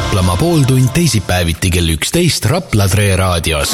Raplamaa pooltund teisipäeviti kell 11 Rapla Tre raadios.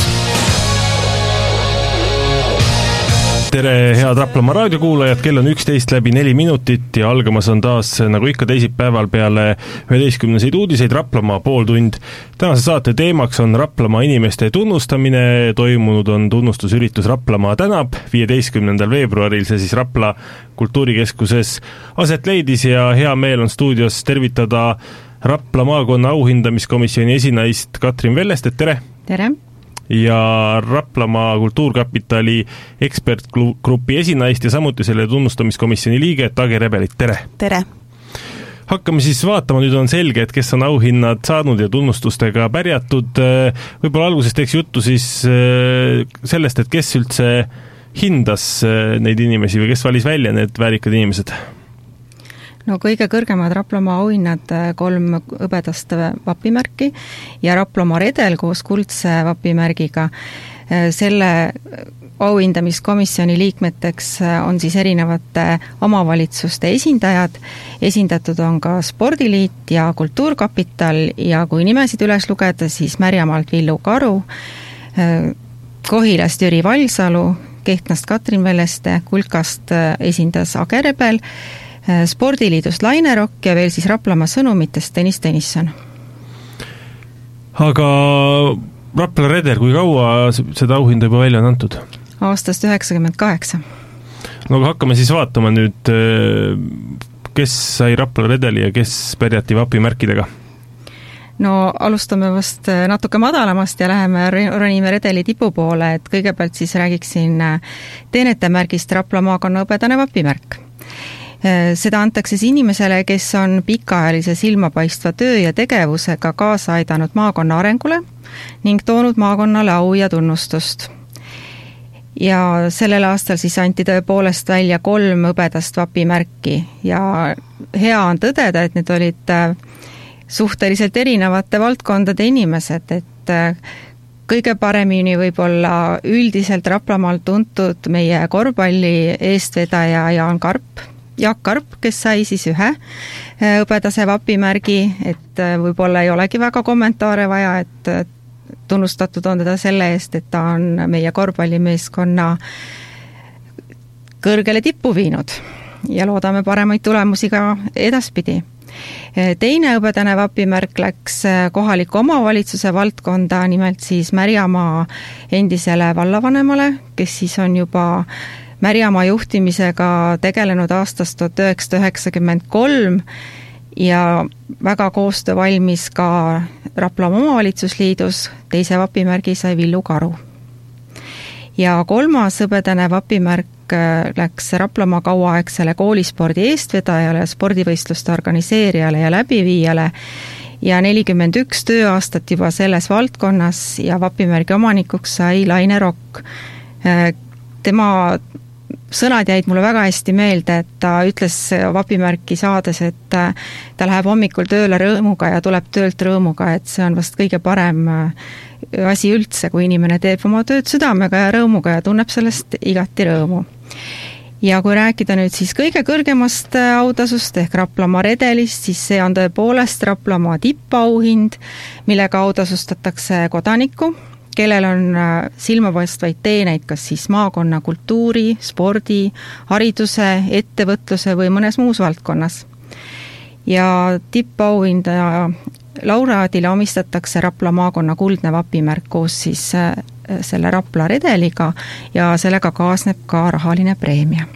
Tere, head Raplamaa raadiokuulajad, kell on 11:04 ja algamas on taas, nagu ikka teisipäeval peale 11 uudiseid, Raplamaa pooltund. Tänase saate teemaks on Raplamaa inimeste tunnustamine. Toimunud on tunnustusüritus Raplamaa tänab 15. veebruaril, see siis Rapla kultuurikeskuses aset leidis ja hea meel on stuudios tervitada Rapla maakonna auhindamiskomisjoni esinaist Katrin Vellestet, tere! Tere! Ja Raplamaa kultuurkapitali ekspertgrupi esinaist ja samuti selle tunnustamiskomisjoni liige Tage Rebelit, tere! Tere! Hakkame siis vaatama, nüüd on selge, et kes on auhinnad saanud ja tunnustustega pärjatud. Võib-olla alguses teeks juttu siis sellest, et kes üldse hindas neid inimesi või kes valis välja need väärikad inimesed? No kõige kõrgemad Raplamaa auhinnad 3 hõbedast vapimärki ja Raplamaa redel koos kuldse vapimärgiga. Selle auhindamiskomisjoni liikmeteks on siis erinevate omavalitsuste esindajad. Esindatud on ka Spordiliit ja Kultuurkapital ja kui nimesid üles lugeda, siis Märjamaalt Villu Karu, Kohilast Jüri Valsalu, Kehtnast Katrin Velleste, Kulkast esindas Age Rebel, Spordiliidust Laine Rokk ja veel siis Raplamaa sõnumitest Tõnis Tõnisson. Aga Rapla redel, kui kaua seda auhinda juba välja on antud? Aastast 98. No aga hakkame siis vaatama nüüd, kes sai Rapla redeli ja kes pärjati vapimärkidega? No alustame vast natuke madalamast ja läheme ronime redeli tipu poole, et kõigepealt siis räägiksin teenete märgist Rapla maakonna õbedane vapimärk. Seda antakse inimesele, kes on pikaajalise silmapaistva töö ja tegevusega kaasa aidanud maakonna arengule ning toonud maakonnale au ja tunnustust. Ja sellel aastal siis anti tõepoolest välja 3 hõbedast vapimärki ja hea on tõdeda, et need olid suhteliselt erinevate valdkondade inimesed, et kõige paremini võib-olla üldiselt Raplamaal tuntud meie korvpalli eestvedaja Jaak Karp, kes sai siis 1 hõbedase vapimärgi, et võib-olla ei olegi väga kommentaare vaja, et tunnustatud on teda selle eest, et ta on meie korvpallimeeskonna kõrgele tippu viinud ja loodame paremaid tulemusi ka edaspidi. Teine hõbedane vapimärk läks kohaliku omavalitsuse valdkonda, nimelt siis Märjamaa endisele vallavanemale, kes siis on juba Märjamaa juhtimisega tegelenud aastast 1993 ja väga koostöövalmis ka Raplamaa omavalitsusliidus. Teise vapimärgi sai Villu Karu. Ja 3. hõbedane vapimärk läks Raplamaa kauaaegsele koolispordi eestvedajale, spordivõistluste organiseerijale ja läbiviijale ja 41 tööaastat juba selles valdkonnas ja vapimärgi omanikuks sai Laine Rokk. Tema sõnad jäid mulle väga hästi meelde, et ta ütles vapimärki saades, et ta läheb hommikul tööle rõõmuga ja tuleb töölt rõõmuga, et see on vast kõige parem asi üldse, kui inimene teeb oma tööd südamega ja rõõmuga ja tunneb sellest igati rõõmu. Ja kui rääkida nüüd siis kõige kõrgemast autasust ehk Raplamaa redelist, siis see on tõepoolest Raplamaa tippauhind, millega autasustatakse kodanikku, kellel on silmapaistvaid teeneid kas siis maakonna kultuuri, spordi, hariduse, ettevõtluse või mõnes muus valdkonnas. Ja tippauhinda laureaadile omistatakse Rapla maakonna kuldne vapimärk koos siis selle Rapla redeliga ja sellega kaasneb ka rahaline preemia.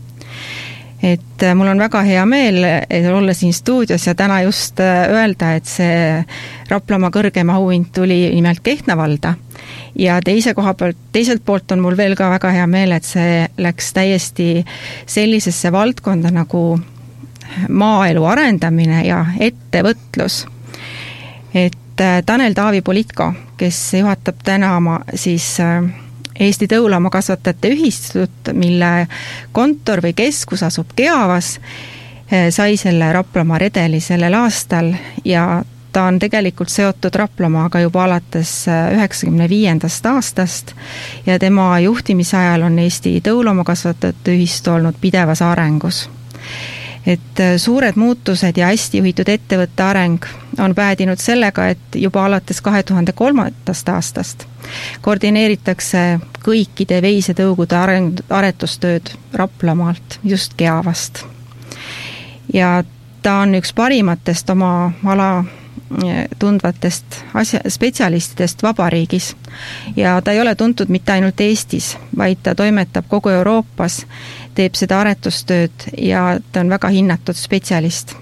Et mul on väga hea meel olla siin stuudios ja täna just öelda, et see Raplamaa kõrgem auhind tuli nimelt Kehtna valda ja teiselt poolt on mul veel ka väga hea meel, et see läks täiesti sellisesse valdkonda nagu maaelu arendamine ja ettevõtlus. Et Tanel Taavi Politko, kes juhatab täna siis Eesti tõuloomakasvatajate ühistut, mille kontor või keskus asub Keavas, sai selle Raplamaa redeli sellel aastal ja ta on tegelikult seotud Raplamaaga juba alates 95. aastast ja tema juhtimisajal on Eesti tõuloomakasvatajate ühistu olnud pidevas arengus. et suured muutused ja hästi juhitud ettevõtte areng on päädinud sellega, et juba alates 2003. aastast koordineeritakse kõikide veisetõugude aretustööd Raplamaalt, just Keavast. Ja ta on üks parimatest oma ala tundvatest spetsialistidest vabariigis ja ta ei ole tuntud mitte ainult Eestis, vaid ta toimetab kogu Euroopas, teeb seda aretustööd ja ta on väga hinnatud spetsialist.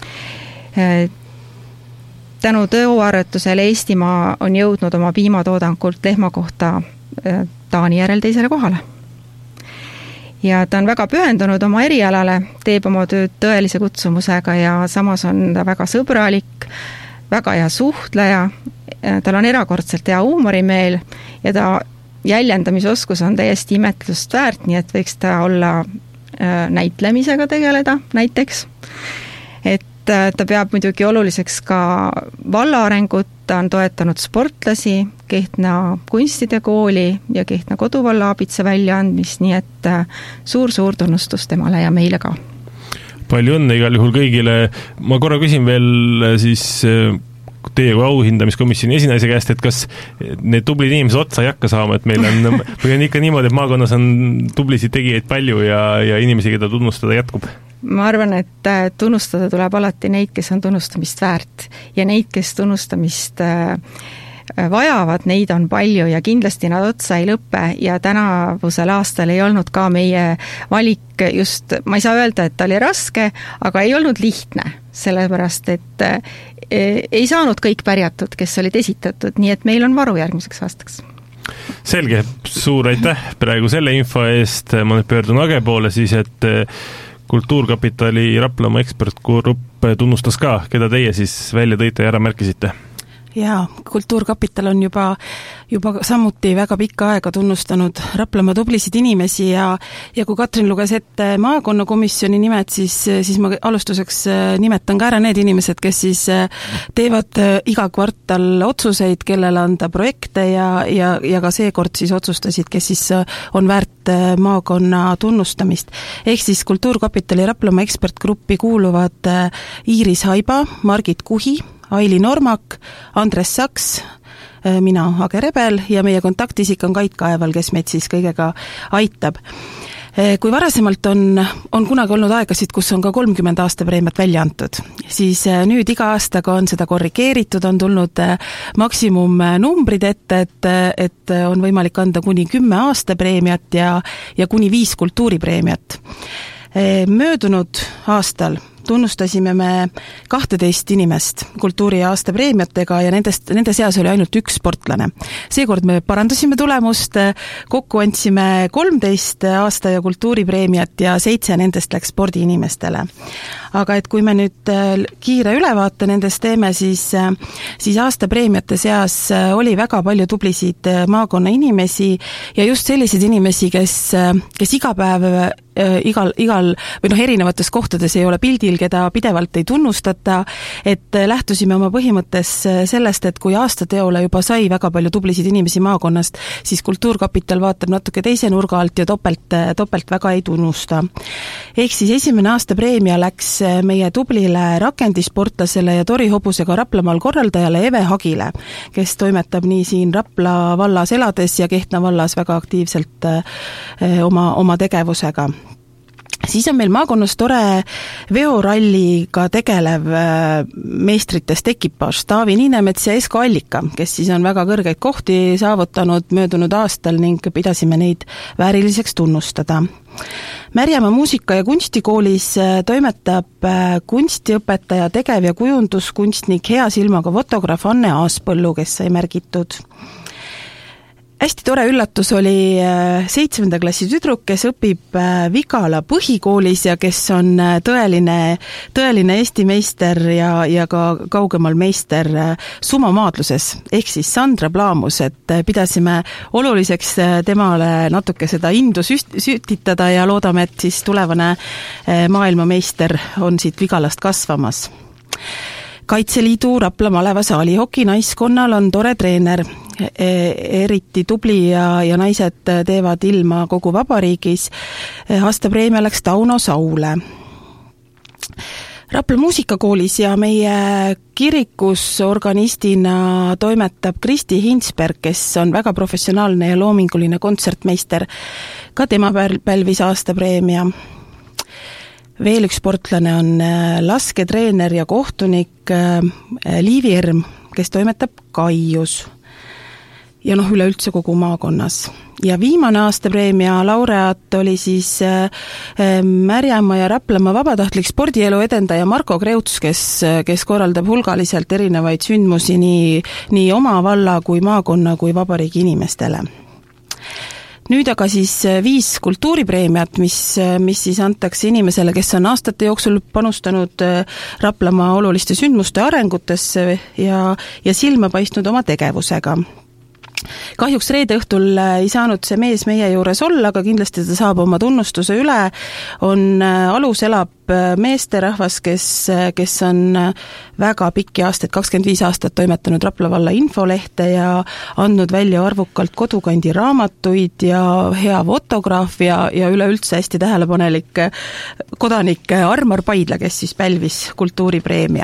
Tänu tõuaretusele Eestimaa on jõudnud oma piimatoodankult lehma kohta Taani järel teisele kohale. Ja ta on väga pühendunud oma erialale, teeb oma tööd tõelise kutsumusega ja samas on ta väga sõbralik, väga hea suhtleja, tal on erakordselt hea huumorimeel ja ta jäljendamisoskus on täiesti imetlust väärt, nii et võiks ta olla näitlemisega tegeleda näiteks. Et ta peab muidugi oluliseks ka valla arengut, ta on toetanud sportlasi, Kehtna kunstide kooli ja Kehtna koduvalla abitsa väljaandmist, nii et suur tunnustus temale ja meile ka. Palju õnne igal juhul kõigile. Ma korra küsin veel siis teie kui auhindamiskomisjoni esinaise käest, et kas need tublid inimesed otsa ei hakka saama, et meil on, või on ikka niimoodi, et maakonnas on tublisid tegijaid palju ja inimesi, keda tunnustada jätkub? Ma arvan, et tunnustada tuleb alati neid, kes on tunnustamist väärt ja neid, kes tunnustamist vajavad, neid on palju ja kindlasti nad otsa ei lõppe ja tänavusel aastal ei olnud ka meie valik just, ma ei saa öelda, et ta oli raske, aga ei olnud lihtne, sellepärast et ei saanud kõik pärjatud, kes olid esitatud, nii et meil on varu järgmiseks aastaks. Selge, suur aitäh praegu selle info eest, ma nüüd pöördun Age poole siis, et Kultuurkapitali Raplamaa ekspertgrupp tunnustas ka, keda teie siis välja tõite ja ära märkisite? Jaa, Kultuurkapital on juba samuti väga pikka aega tunnustanud Raplamaa tublisid inimesi ja kui Katrin luges ette maakonnakomisjoni nimed, siis ma alustuseks nimetan ka ära need inimesed, kes siis teevad iga kvartal otsuseid, kellele anda projekte ja ka seekord siis otsustasid, kes siis on väärt maakonna tunnustamist. Ehk siis Kultuurkapitali Raplamaa ekspertgruppi kuuluvad Iiris Haiba, Margit Kuhi, Aili Normak, Andres Saks, mina Age Rebel ja meie kontaktisik on Kait Kaeval, kes meid siis kõigega aitab. Kui varasemalt on kunagi olnud aegasid, kus on ka 30 aastapreemiat välja antud, siis nüüd iga aastaga on seda korrigeeritud, on tulnud maksimumnumbrid ette, et on võimalik anda kuni 10 aastapreemiat ja kuni 5 kultuuripreemiat. Möödunud aastal tunnustasime me 12 inimest kultuuri- ja aastapreemiatega ja nende seas oli ainult üks sportlane. Seekord me parandasime tulemust, kokku andsime 13 aasta- ja kultuuripreemiat ja 7 nendest läks spordiinimestele. Aga et kui me nüüd kiire ülevaate nendest teeme, siis aastapreemiate seas oli väga palju tublisid maakonna inimesi ja just selliseid inimesi, kes iga päev igal või erinevates kohtades ei ole pildil, keda pidevalt ei tunnustata, et lähtusime oma põhimõttes sellest, et kui aastateole juba sai väga palju tublisid inimesi maakonnast, siis Kultuurkapital vaatab natuke teise nurga alt ja topelt väga ei tunnusta. Ehk siis esimene aastapreemia läks meie tublile rakendisportlasele ja Tori hobusega Raplamaal korraldajale Eve Hagile, kes toimetab nii siin Rapla vallas elades ja Kehtna vallas väga aktiivselt oma tegevusega. Siis on meil maakonnas tore veoralliga tegelev meistritest ekipaaž Taavi Niinemets ja Esko Allika, kes siis on väga kõrgeid kohti saavutanud möödunud aastal ning pidasime neid vääriliseks tunnustada. Märjamaa muusika- ja kunstikoolis toimetab kunstiõpetaja, tegev- ja kujunduskunstnik, hea silmaga fotograaf Anne Aaspõllu, kes sai märgitud. Hästi tore üllatus oli 7. klassi tüdruk, kes õpib Vigala põhikoolis ja kes on tõeline Eesti meister ja ka kaugemal meister sumamaadluses, ehk siis Sandra Plaamus, et pidasime oluliseks temale natuke seda indu sütitada ja loodame, et siis tulevane maailmameister on siit Vigalast kasvamas. Kaitseliidu Rapla Malevasaali hokinaiskonnal on tore treener, eriti tubli ja naised teevad ilma kogu vabariigis. Aastapreemia läks Tauno Saule. Rapla muusikakoolis ja meie kirikus organistina toimetab Kristi Hinsberg, kes on väga professionaalne ja loominguline kontsertmeister. Ka tema pälvis aastapreemia. Veel üks sportlane on lasketreener ja kohtunik Liivi Erm, kes toimetab Kaius. Ja üleüldse kogu maakonnas. Ja viimane aastapreemia laureaat oli siis Märjamaa ja Raplamaa vabatahtlik spordielu edendaja Marko Kreuts, kes korraldab hulgaliselt erinevaid sündmusi nii oma valla kui maakonna kui vabariigi inimestele. Nüüd aga siis 5 kultuuripreemiat, mis siis antakse inimesele, kes on aastate jooksul panustanud Raplamaa oluliste sündmuste arengutesse ja silma paistnud oma tegevusega. Kahjuks reede õhtul ei saanud see mees meie juures olla, aga kindlasti ta saab oma tunnustuse üle. Alus elab meesterahvas, kes on väga pikki aastaid, 25 aastat toimetanud Rapla valla infolehte ja andnud välja arvukalt kodukandi raamatuid ja hea fotograaf ja üleüldse hästi tähelepanelik kodanik Armar Paidla, kes siis pälvis kultuuripreemia.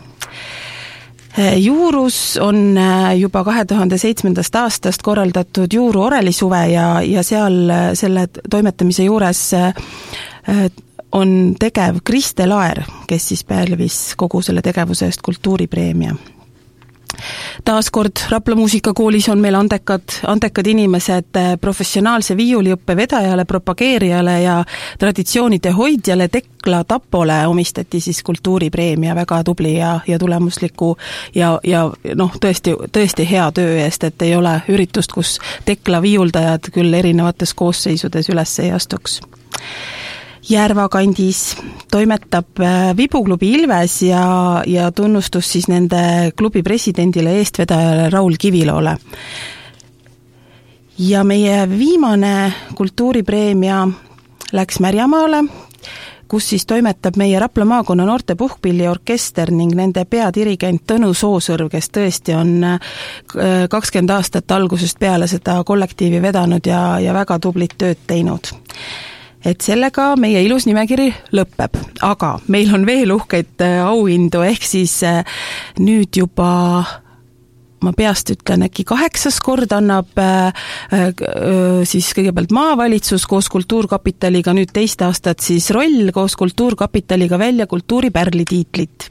Juurus on juba 2007. aastast korraldatud Juuru orelisuve ja seal selle toimetamise juures on tegev Kriste Laer, kes siis pälvis kogu selle tegevuse eest kultuuripreemia. Taaskord Rapla muusikakoolis on meil andekad inimesed professionaalse viiuliõppe vedajale, propageerijale ja traditsioonide hoidjale Tekla Tapole omistati siis kultuuripreemia väga tubli ja tulemusliku ja tõesti hea töö eest, et ei ole üritust, kus Tekla viiuldajad küll erinevates koosseisudes üles ei astuks. Järva kandis toimetab Vibuklubi Ilves ja tunnustus siis nende klubi presidendile eestvedajale Raul Kiviloole. Ja meie viimane kultuuripreemia läks Märjamaale, kus siis toimetab meie Rapla maakonna noorte puhkpilliorkester ning nende peadirigent Tõnu Soosõrv, kes tõesti on 20 aastat algusest peale seda kollektiivi vedanud ja väga tublit tööd teinud. Et sellega meie ilus nimekiri lõpeb, aga meil on veel uhkeid auhindu, ehk siis nüüd juba, ma peast ütlen, äkki 8. kord annab siis kõigepealt maavalitsus koos Kultuurkapitaliga, nüüd 2 aastat siis Roll koos Kultuurkapitaliga välja kultuuripärli tiitlit.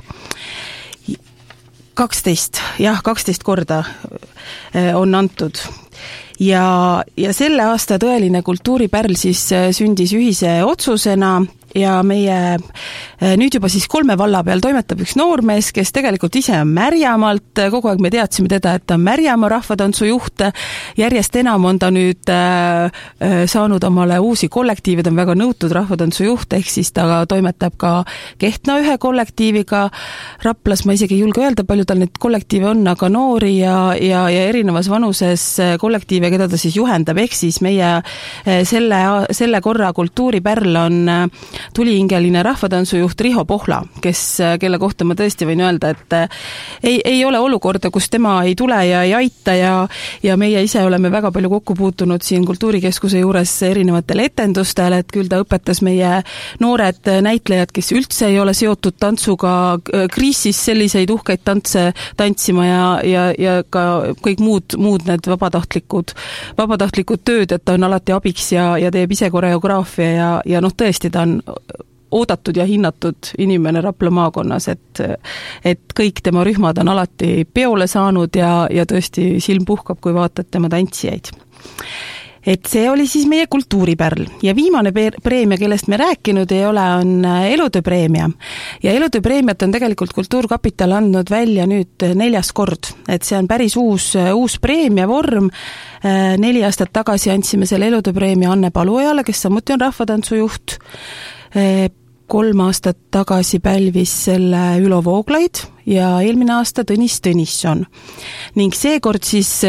12 korda on antud. Ja selle aasta tõeline kultuuripärl siis sündis ühise otsusena ja meie nüüd juba siis 3 valla peal toimetab üks noormees, kes tegelikult ise on Märjamaalt, kogu aeg me teadsime teda, et ta on Märjamaa rahvatantsujuht, järjest enam on ta nüüd saanud omale uusi kollektiive, ta on väga nõutud rahvatantsujuht, ehk siis ta toimetab ka Kehtna ühe kollektiiviga Raplas, ma isegi ei julge öelda, palju tal neid kollektiive on, aga noori ja erinevas vanuses kollektiive, keda ta siis juhendab, ehk siis meie selle korra kultuuripärl on tulihingeline rahvatantsujuht Riho Pohla, kelle kohta ma tõesti võin öelda, et ei ole olukorda, kus tema ei tule ja ei aita ja meie ise oleme väga palju kokku puutunud siin Kultuurikeskuse juures erinevatel etendustel, et küll ta õpetas meie noored näitlejad, kes üldse ei ole seotud tantsuga, kriisis selliseid uhkeid tantse tantsima ja ka kõik muud need vabatahtlikud tööd, et ta on alati abiks ja teeb ise koreograafia ja tõesti ta on oodatud ja hinnatud inimene Rapla maakonnas, et kõik tema rühmad on alati peole saanud ja tõesti silm puhkab, kui vaatad tema tantsijaid. Et see oli siis meie kultuuripärl ja viimane preemia, kellest me rääkinud ei ole, on elutööpreemia. Ja elutööpreemiat on tegelikult Kultuurkapital andnud välja nüüd 4. kord, et see on päris uus preemia vorm. 4 aastat tagasi andsime selle elutööpreemia Anne Paluojale, kes samuti on rahvatantsujuht. 3 aastat tagasi pälvis selle Ülo Vooglaid ja eelmine aasta Tõnis Tõnisson. Ning seekord siis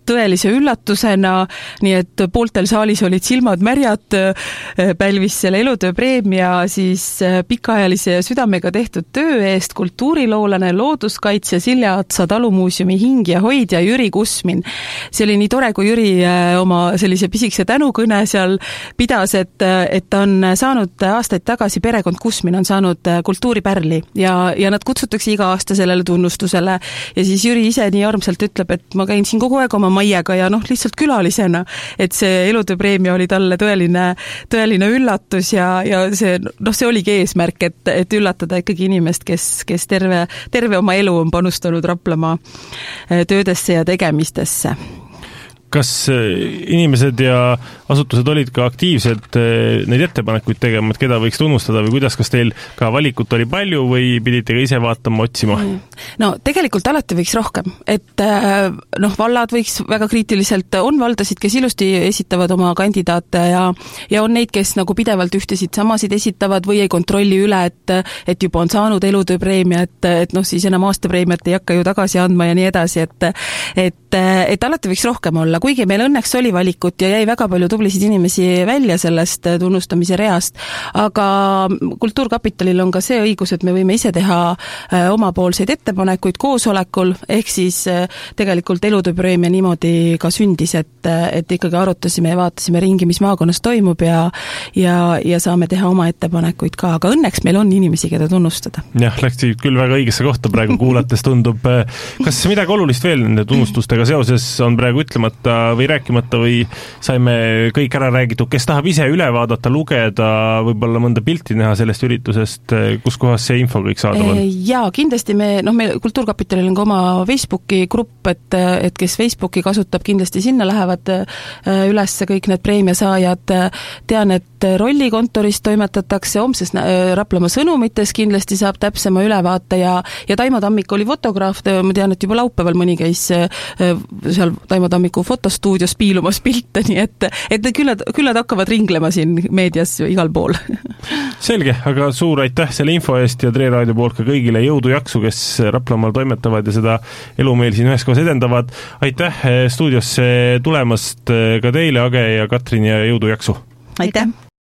tõelise üllatusena, nii et pooltel saalis olid silmad märjad, pälvis selle elutööpreemia siis pikaajalise ja südamega tehtud töö eest kultuuriloolane, looduskaitsja, Silja-Atsa talumuuseumi hing ja hoidja Jüri Kusmin. See oli nii tore, kui Jüri oma sellise pisikese tänukõne seal pidas, et ta on saanud aastaid tagasi, perekond Kusmin on saanud kultuuripärli ja nad kutsutakse iga aasta sellele tunnustusele ja siis Jüri ise nii armsalt ütleb, et ma käin siin kogu aeg oma maiega ja lihtsalt külalisena, et see elutööpreemia oli talle tõeline üllatus ja see, see oligi eesmärk, et üllatada ikkagi inimest, kes terve oma elu on panustanud Raplamaa töödesse ja tegemistesse. Kas inimesed ja asutused olid ka aktiivsed neid ettepanekuid tegema, et keda võiks tunnustada või kuidas, kas teil ka valikut oli palju või pidite ka ise vaatama, otsima? No tegelikult alati võiks rohkem, et vallad võiks väga kriitiliselt, on valdasid, kes ilusti esitavad oma kandidaate ja on neid, kes nagu pidevalt ühtesid samasid esitavad või ei kontrolli üle, et juba on saanud elutööpreemia, et siis enam aastapreemiat ei hakka ju tagasi andma ja nii edasi, et alati võiks rohkem olla, kuigi meil õnneks oli valikut ja jäi väga palju tublisid inimesi välja sellest tunnustamise reast, aga Kultuurkapitalil on ka see õigus, et me võime ise teha omapoolseid ettepanekuid koosolekul, ehk siis tegelikult elutööpreemia niimoodi ka sündis, et ikkagi arutasime ja vaatasime ringi, mis maakonnas toimub ja saame teha oma ettepanekuid ka, aga õnneks meil on inimesi, keda tunnustada. Jah, läksid küll väga õigesse kohta praegu kuulates tundub. Kas midagi olulist veel nende tunnustustega seoses on praegu ütlemata või rääkimata või saime kõik ära räägitud, kes tahab ise üle vaadata, lugeda, võib-olla mõnda pilti näha sellest üritusest, kus kohas see info kõik saadav on? Jaa, kindlasti meil Kultuurkapitalil on ka oma Facebooki grupp, et kes Facebooki kasutab, kindlasti sinna lähevad üles kõik need preemiasaajad. Tean, et rollikontoris toimetatakse homses Raplamaa sõnumites, kindlasti saab täpsema ülevaate ja Taimo Tammik oli fotograaf, ma tean, et juba laupäeval mõni käis seal Taimo Tammiku fotostuudios piilumas pilte, nii et küll nad hakkavad ringlema siin meedias igal pool. Selge, aga suur aitäh selle info eest ja Tre Raadio poolt ka kõigile jõudu jaksu, kes Raplamaal toimetavad ja seda elu meil siin üheskoos edendavad. Aitäh stuudiosse tulemast ka teile, Age ja Katrin, ja jõudu jaksu! Aitäh!